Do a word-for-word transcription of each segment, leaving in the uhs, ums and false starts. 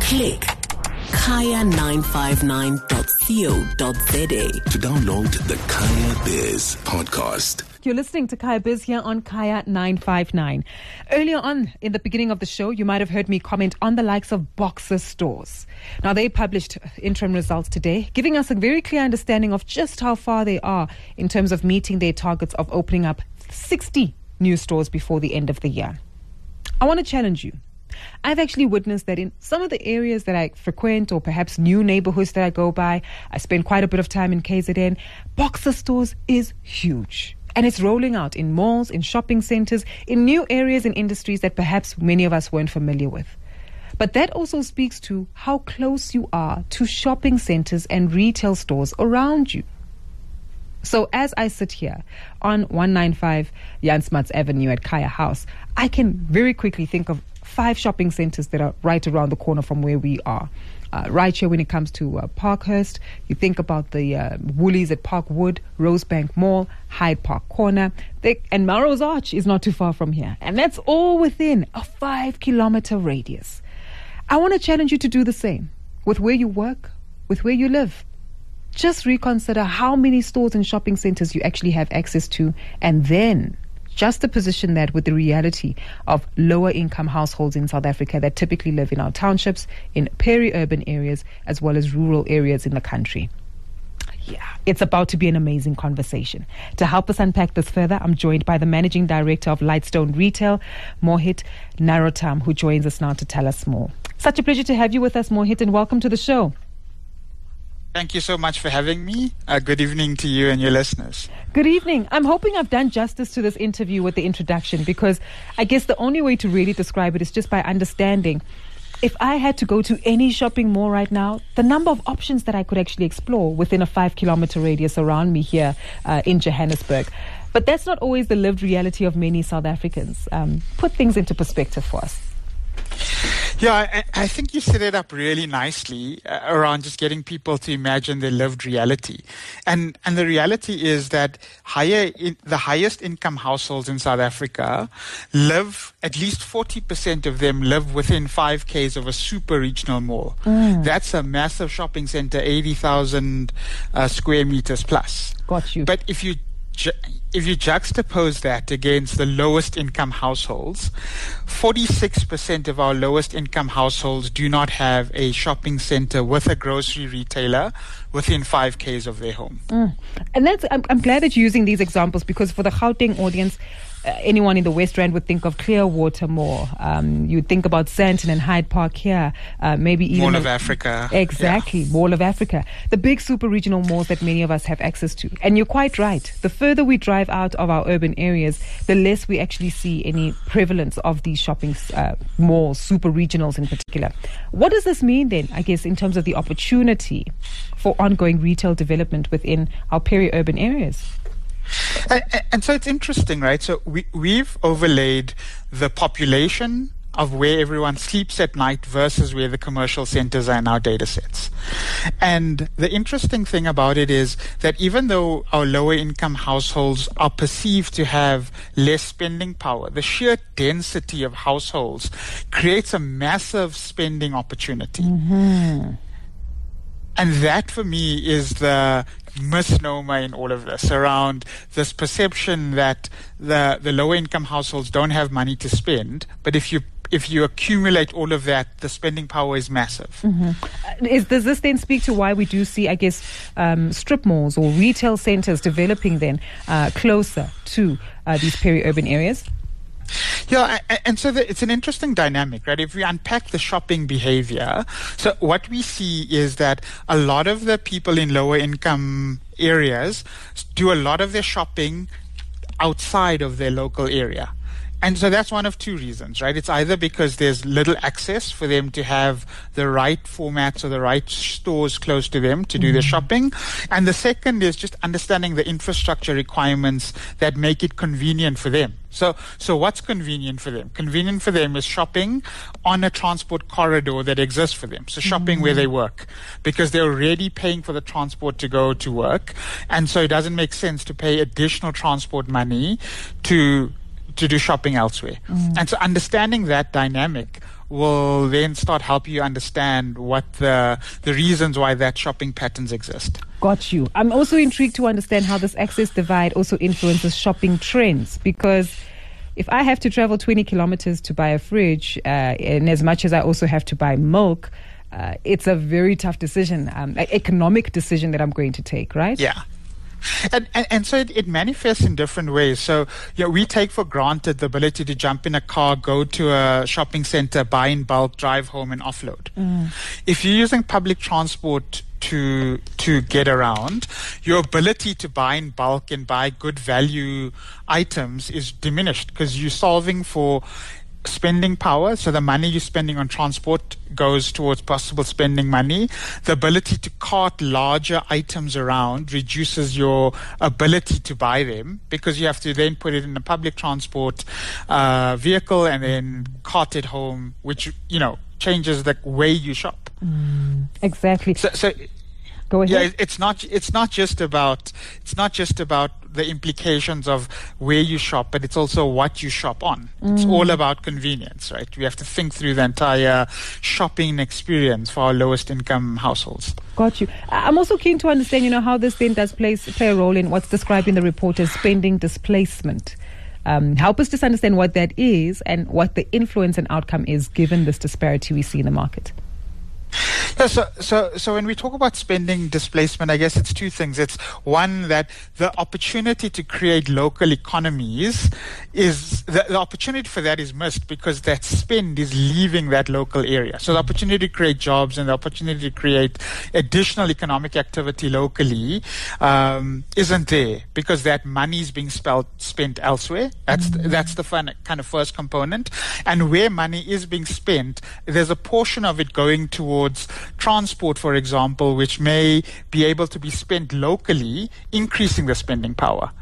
Click kaya nine five nine dot co dot za to download the Kaya Biz podcast. You're listening to Kaya Biz here on Kaya nine five nine. Earlier on, in the beginning of the show, you might have heard me comment on the likes of Boxer stores. Now, they published interim results today, giving us a very clear understanding of just how far they are in terms of meeting their targets of opening up sixty new stores before the end of the year. I want to challenge you. I've actually witnessed that in some of the areas that I frequent, or perhaps new neighborhoods that I go by, I spend quite a bit of time in K Z N. Boxer stores is huge. And it's rolling out in malls, in shopping centers, in new areas and industries that perhaps many of us weren't familiar with. But that also speaks to how close you are to shopping centers and retail stores around you. So as I sit here on one ninety-five Jan Smuts Avenue at Kaya House, I can very quickly think of five shopping centers that are right around the corner from where we are. Uh, right here when it comes to uh, Parkhurst, you think about the uh, Woolies at Parkwood, Rosebank Mall, Hyde Park Corner, they, and Melrose Arch is not too far from here. And that's all within a five kilometer radius. I want to challenge you to do the same with where you work, with where you live. Just reconsider how many stores and shopping centers you actually have access to, and then just to position that with the reality of lower income households in South Africa that typically live in our townships, in peri-urban areas, as well as rural areas in the country. Yeah, it's about to be an amazing conversation. To help us unpack this further, I'm joined by the Managing Director of Lightstone Retail, Mohit Narottam, who joins us now to tell us more. Such a pleasure to have you with us, Mohit, and welcome to the show. Thank you so much for having me. Uh, good evening to you and your listeners. Good evening. I'm hoping I've done justice to this interview with the introduction, because I guess the only way to really describe it is just by understanding. If I had to go to any shopping mall right now, the number of options that I could actually explore within a five kilometer radius around me here uh, in Johannesburg. But that's not always the lived reality of many South Africans. Um, put things into perspective for us. Yeah, I, I think you set it up really nicely uh, around just getting people to imagine their lived reality. And and the reality is that higher in, the highest income households in South Africa live, at least forty percent of them live within five Ks of a super regional mall. Mm. That's a massive shopping center, eighty thousand uh, square meters plus. Got you. But if you ju- if you juxtapose that against the lowest income households, forty-six percent of our lowest income households do not have a shopping center with a grocery retailer within five Ks of their home. Mm. And that's, I'm, I'm glad that you're using these examples, because for the Gauteng audience, Uh, anyone in the West Rand would think of Clearwater Mall. Um, you'd think about Sandton and Hyde Park here. Uh, maybe even Mall of Africa. Exactly, yeah. Mall of Africa. The big super regional malls that many of us have access to. And you're quite right. The further we drive out of our urban areas, the less we actually see any prevalence of these shopping uh, malls, super regionals in particular. What does this mean then, I guess, in terms of the opportunity for ongoing retail development within our peri-urban areas? And, and so it's interesting, right? So we, we've overlaid the population of where everyone sleeps at night versus where the commercial centers are in our data sets. And the interesting thing about it is that even though our lower income households are perceived to have less spending power, the sheer density of households creates a massive spending opportunity. Mm-hmm. And that, for me, is the misnomer in all of this, around this perception that the the lower income households don't have money to spend, but if you if you accumulate all of that, the spending power is massive. Mm-hmm. Is, does this then speak to why we do see, I guess, um, strip malls or retail centers developing then uh, closer to uh, these peri-urban areas? Yeah, and so the, it's an interesting dynamic, right? If we unpack the shopping behavior, so what we see is that a lot of the people in lower income areas do a lot of their shopping outside of their local area. And so that's one of two reasons, right? It's either because there's little access for them to have the right formats or the right stores close to them to do mm-hmm. their shopping. And the second is just understanding the infrastructure requirements that make it convenient for them. So, so what's convenient for them? Convenient for them is shopping on a transport corridor that exists for them. So shopping mm-hmm. where they work, because they're already paying for the transport to go to work. And so it doesn't make sense to pay additional transport money to to do shopping elsewhere. Mm. And so understanding that dynamic will then start helping you understand what the the reasons why that shopping patterns exist. Got you. I'm also intrigued to understand how this access divide also influences shopping trends, because if I have to travel twenty kilometers to buy a fridge, uh, and as much as I also have to buy milk, uh, it's a very tough decision, um, an economic decision that I'm going to take, right? Yeah. And, and and so it, it manifests in different ways. So, you know, we take for granted the ability to jump in a car, go to a shopping center, buy in bulk, drive home, and offload. Mm. If you're using public transport to to get around, your ability to buy in bulk and buy good value items is diminished because you're solving for spending power. So the money you're spending on transport goes towards possible spending money. The ability to cart larger items around reduces your ability to buy them because you have to then put it in a public transport uh, vehicle and then cart it home, which, you know, changes the way you shop. Mm, exactly. So, so Go ahead. Yeah, it's not. It's not just about. It's not just about the implications of where you shop, but it's also what you shop on. Mm. It's all about convenience, right? We have to think through the entire shopping experience for our lowest income households. Got you. I'm also keen to understand, you know, how this then does play play a role in what's described in the report as spending displacement. Um, help us just understand what that is and what the influence and outcome is given this disparity we see in the market. Yeah, so, so, so when we talk about spending displacement, I guess it's two things. It's one, that the opportunity to create local economies is, the, the opportunity for that is missed because that spend is leaving that local area. So the opportunity to create jobs and the opportunity to create additional economic activity locally um, isn't there because that money is being spelt, spent elsewhere. That's, mm-hmm. that's the fun, kind of first component. And where money is being spent, there's a portion of it going towards transport, for example, which may be able to be spent locally, increasing the spending power.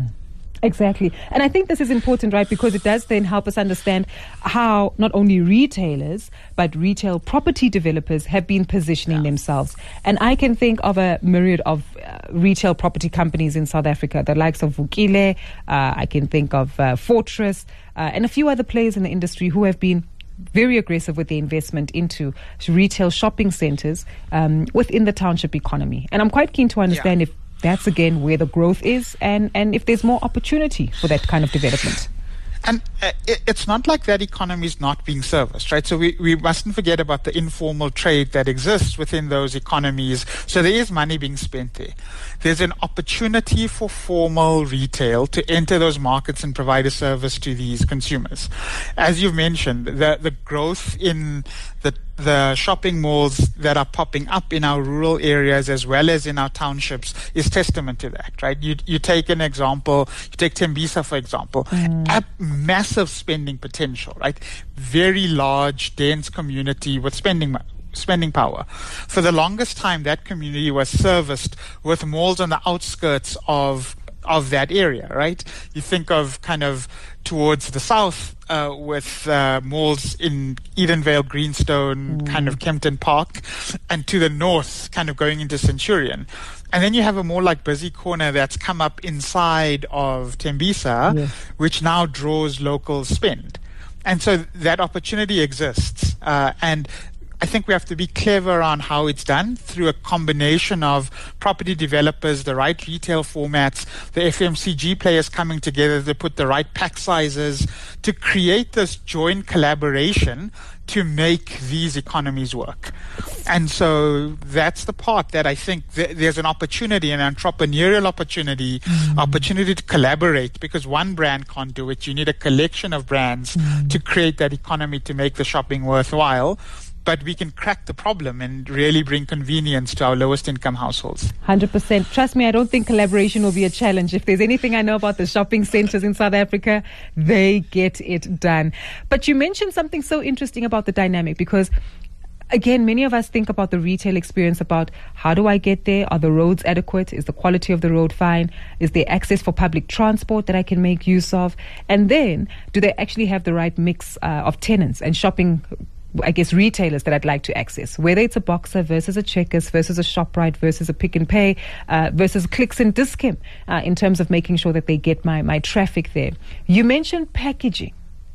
Exactly. And I think this is important, right, because it does then help us understand how not only retailers, but retail property developers have been positioning yeah. themselves. And I can think of a myriad of uh, retail property companies in South Africa, the likes of Vukile, uh, I can think of uh, Fortress, uh, and a few other players in the industry who have been very aggressive with the investment into retail shopping centers um, within the township economy. And I'm quite keen to understand yeah. if that's, again, where the growth is and, and if there's more opportunity for that kind of development. And uh, it, it's not like that economy is not being serviced, right? So we, we mustn't forget about the informal trade that exists within those economies. So there is money being spent there. There's an opportunity for formal retail to enter those markets and provide a service to these consumers. As you've mentioned, the, the growth in the the shopping malls that are popping up in our rural areas as well as in our townships is testament to that, right? You you take an example, you take Tembisa, for example, mm. a massive spending potential, right? Very large, dense community with spending spending power. For the longest time, that community was serviced with malls on the outskirts of of that area, right? You think of kind of towards the south uh, with uh, malls in Edenvale, Greenstone, mm. kind of Kempton Park, and to the north, kind of going into Centurion. And then you have a more like busy corner that's come up inside of Tembisa, yes. which now draws local spend. And so that opportunity exists. Uh, and I think we have to be clever on how it's done through a combination of property developers, the right retail formats, the F M C G players coming together to put the right pack sizes to create this joint collaboration to make these economies work. And so that's the part that I think th- there's an opportunity, an entrepreneurial opportunity, mm. opportunity to collaborate, because one brand can't do it. You need a collection of brands mm. to create that economy to make the shopping worthwhile. But we can crack the problem and really bring convenience to our lowest income households. one hundred percent. Trust me, I don't think collaboration will be a challenge. If there's anything I know about the shopping centers in South Africa, they get it done. But you mentioned something so interesting about the dynamic, because again, many of us think about the retail experience, about how do I get there? Are the roads adequate? Is the quality of the road fine? Is there access for public transport that I can make use of? And then, do they actually have the right mix uh, of tenants and shopping, I guess, retailers that I'd like to access, whether it's a Boxer versus a Checkers versus a ShopRite versus a Pick and Pay uh, versus Clicks and Dis-Chem uh, in terms of making sure that they get my, my traffic there. You mentioned packaging.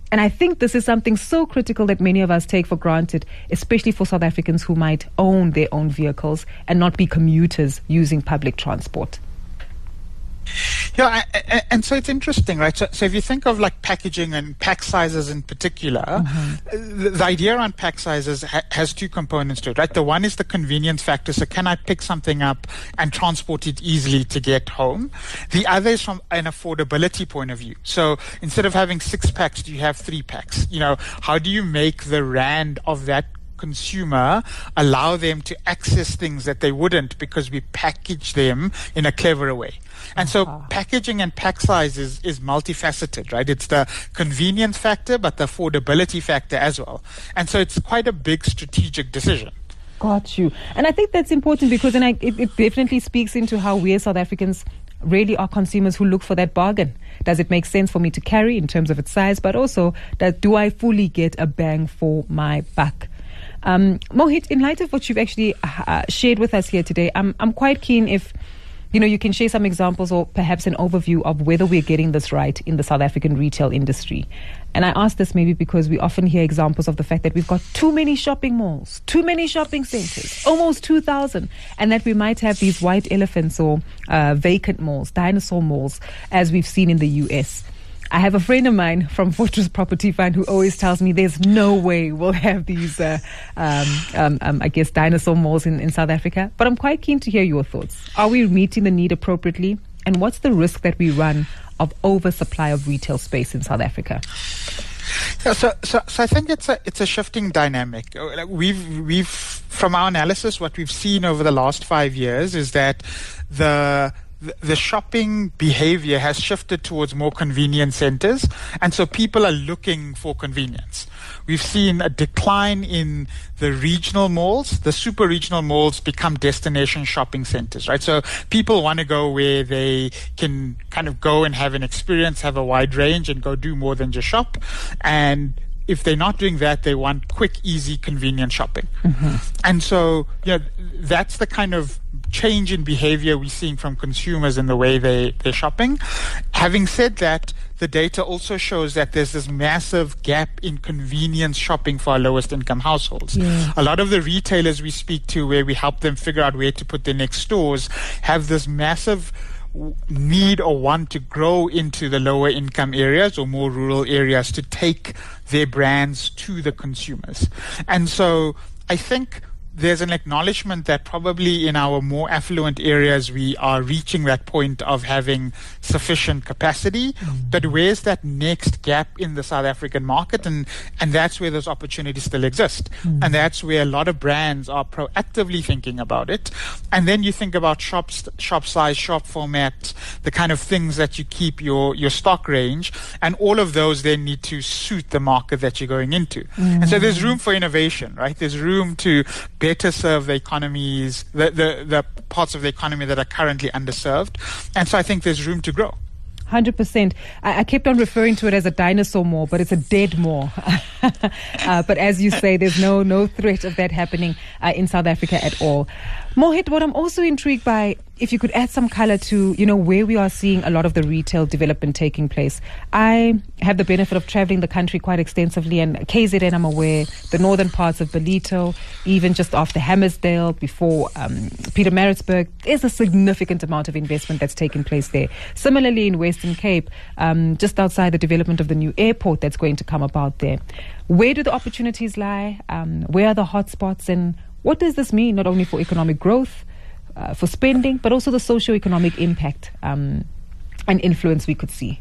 And I think this is something so critical that many of us take for granted, especially for South Africans who might own their own vehicles and not be commuters using public transport. Yeah, and so it's interesting, right? So, so if you think of like packaging and pack sizes in particular, mm-hmm. the, the idea around pack sizes ha- has two components to it, right? The one is the convenience factor. So can I pick something up and transport it easily to get home? The other is from an affordability point of view. So instead of having six packs, do you have three packs? You know, how do you make the rand of that consumer allow them to access things that they wouldn't because we package them in a cleverer way? And so uh-huh. packaging and pack size is, is multifaceted, right? It's the convenience factor, but the affordability factor as well. And so it's quite a big strategic decision. Got you. And I think that's important because and I, it, it definitely speaks into how we as South Africans really are consumers who look for that bargain. Does it make sense for me to carry in terms of its size, but also that do I fully get a bang for my buck? Um, Mohit, in light of what you've actually uh, shared with us here today, I'm I'm quite keen if you know you can share some examples or perhaps an overview of whether we're getting this right in the South African retail industry. And I ask this maybe because we often hear examples of the fact that we've got too many shopping malls, too many shopping centers, almost two thousand, and that we might have these white elephants or uh, vacant malls, dinosaur malls, as we've seen in the U S. I have a friend of mine from Fortress Property Fund who always tells me there's no way we'll have these, uh, um, um, um, I guess, dinosaur malls in, in South Africa. But I'm quite keen to hear your thoughts. Are we meeting the need appropriately? And what's the risk that we run of oversupply of retail space in South Africa? Yeah, so, so, so I think it's a it's a shifting dynamic. We've we've from our analysis, what we've seen over the last five years is that the the shopping behavior has shifted towards more convenience centers, and so people are looking for convenience. We've seen a decline in the regional malls. The super regional malls become destination shopping centers, right? So people want to go where they can kind of go and have an experience, have a wide range, and go do more than just shop. And if they're not doing that, they want quick, easy, convenient shopping. Mm-hmm. And so, you know, that's the kind of change in behavior we're seeing from consumers in the way they, they're shopping. Having said that, the data also shows that there's this massive gap in convenience shopping for our lowest income households. Yeah. A lot of the retailers we speak to, where we help them figure out where to put their next stores, have this massive need or want to grow into the lower income areas or more rural areas to take their brands to the consumers. And so I think there's an acknowledgement that probably in our more affluent areas we are reaching that point of having sufficient capacity. Mm. But where's that next gap in the South African market? And, and that's where those opportunities still exist. Mm. And that's where a lot of brands are proactively thinking about it. And then you think about shop, shop size, shop format, the kind of things that you keep your, your stock range. And all of those then need to suit the market that you're going into. Mm. And so there's room for innovation, right? There's room to better serve the economies, the, the, the parts of the economy that are currently underserved. And so I think there's room to grow. one hundred percent. I, I kept on referring to it as a dinosaur mall, but it's a dead mall. uh, but as you say, there's no no threat of that happening uh, in South Africa at all. Mohit, what I'm also intrigued by, if you could add some color to, you know, where we are seeing a lot of the retail development taking place. I have the benefit of traveling the country quite extensively, and K Z N, I'm aware, the northern parts of Ballito, even just after Hammersdale, before um, Pietermaritzburg, there's a significant amount of investment that's taking place there. Similarly, in Western Cape, um, just outside the development of the new airport that's going to come about there. Where do the opportunities lie? Um, where are the hotspots? And what does this mean, not only for economic growth, uh, for spending, but also the socio-economic impact um, and influence we could see?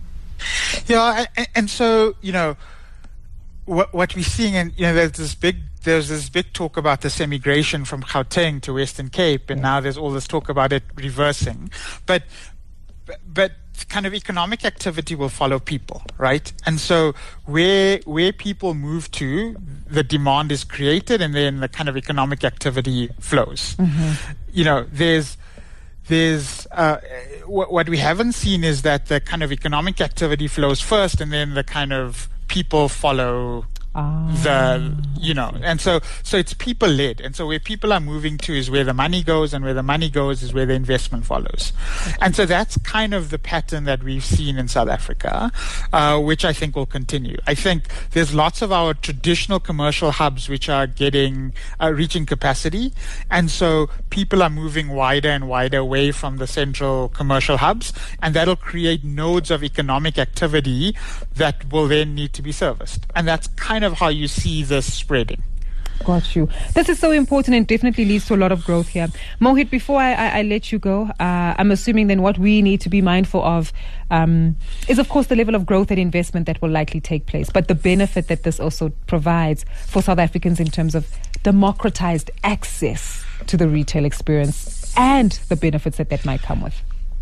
Yeah, and, and so, you know, what, what we're seeing, and, you know, there's this big There's this big talk about this emigration from Gauteng to Western Cape, and yeah. now there's all this talk about it reversing. But, but kind of economic activity will follow people, right? And so where where people move to, the demand is created, and then the kind of economic activity flows. Mm-hmm. You know, there's there's uh, w- what we haven't seen is that the kind of economic activity flows first, and then the kind of people follow Ah. The, you know, and so, so it's people led. And so where people are moving to is where the money goes, and where the money goes is where the investment follows. And so that's kind of the pattern that we've seen in South Africa, uh, which I think will continue. I think there's lots of our traditional commercial hubs which are getting, uh, reaching capacity. And so people are moving wider and wider away from the central commercial hubs, and that'll create nodes of economic activity that will then need to be serviced. And that's kind of how you see this spreading. Got you. This is so important and definitely leads to a lot of growth here. Mohit, before I, I, I let you go, uh, I'm assuming then what we need to be mindful of um, is, of course, the level of growth and investment that will likely take place, but the benefit that this also provides for South Africans in terms of democratized access to the retail experience and the benefits that that might come with.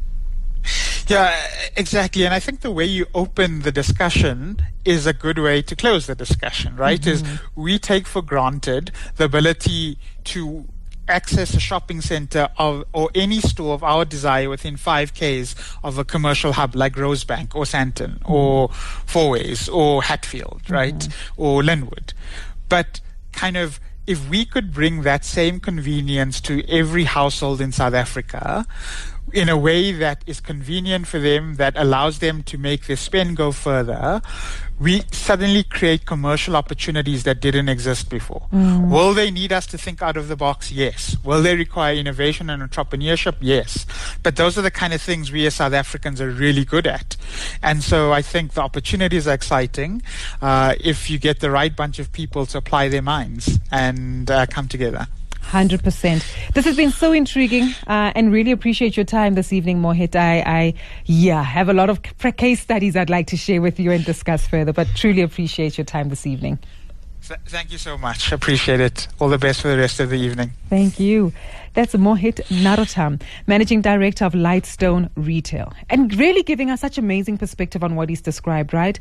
Yeah, exactly. And I think the way you open the discussion is a good way to close the discussion, right? Mm-hmm. Is we take for granted the ability to access a shopping center of, or any store of our desire within five Ks of a commercial hub like Rosebank or Sandton mm-hmm. or Fourways or Hatfield, right? Mm-hmm. Or Linwood. But kind of, if we could bring that same convenience to every household in South Africa in a way that is convenient for them, that allows them to make their spend go further, we suddenly create commercial opportunities that didn't exist before. Mm. Will they need us to think out of the box? Yes. Will they require innovation and entrepreneurship? Yes. But those are the kind of things we as South Africans are really good at. And so I think the opportunities are exciting uh, if you get the right bunch of people to apply their minds and uh, come together. one hundred percent. This has been so intriguing uh, and really appreciate your time this evening, Mohit. I, I, yeah, have a lot of case studies I'd like to share with you and discuss further, but truly appreciate your time this evening. Th- thank you so much. Appreciate it. All the best for the rest of the evening. Thank you. That's Mohit Narottam, Managing Director of Lightstone Retail, and really giving us such amazing perspective on what he's described, right?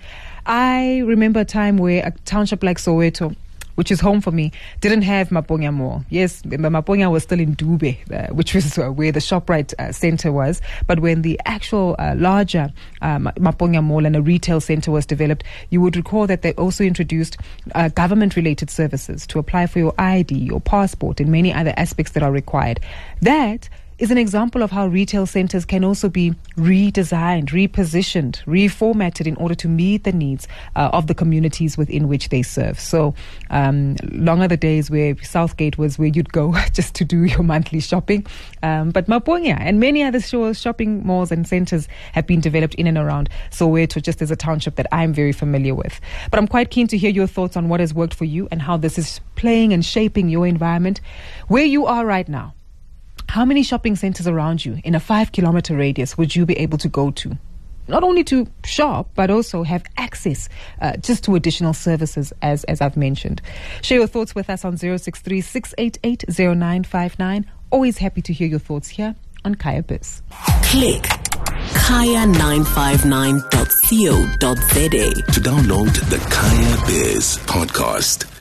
I remember a time where a township like Soweto, which is home for me, didn't have Maponya Mall. Yes, Maponya was still in Dube, uh, which was uh, where the ShopRite uh, center was. But when the actual uh, larger uh, Maponya Mall and a retail center was developed, you would recall that they also introduced uh, government-related services to apply for your I D, your passport, and many other aspects that are required. That is an example of how retail centers can also be redesigned, repositioned, reformatted in order to meet the needs uh, of the communities within which they serve. So um, long are the days where Southgate was where you'd go just to do your monthly shopping. Um, but Maponya and many other shows, shopping malls and centers have been developed in and around Soweto, just as a township that I'm very familiar with. But I'm quite keen to hear your thoughts on what has worked for you and how this is playing and shaping your environment where you are right now. How many shopping centers around you in a five kilometer radius would you be able to go to? Not only to shop, but also have access uh, just to additional services, as, as I've mentioned. Share your thoughts with us on zero six three, six eight eight, zero nine five nine. Always happy to hear your thoughts here on Kaya Biz. Click kaya nine five nine dot co dot za to download the Kaya Biz podcast.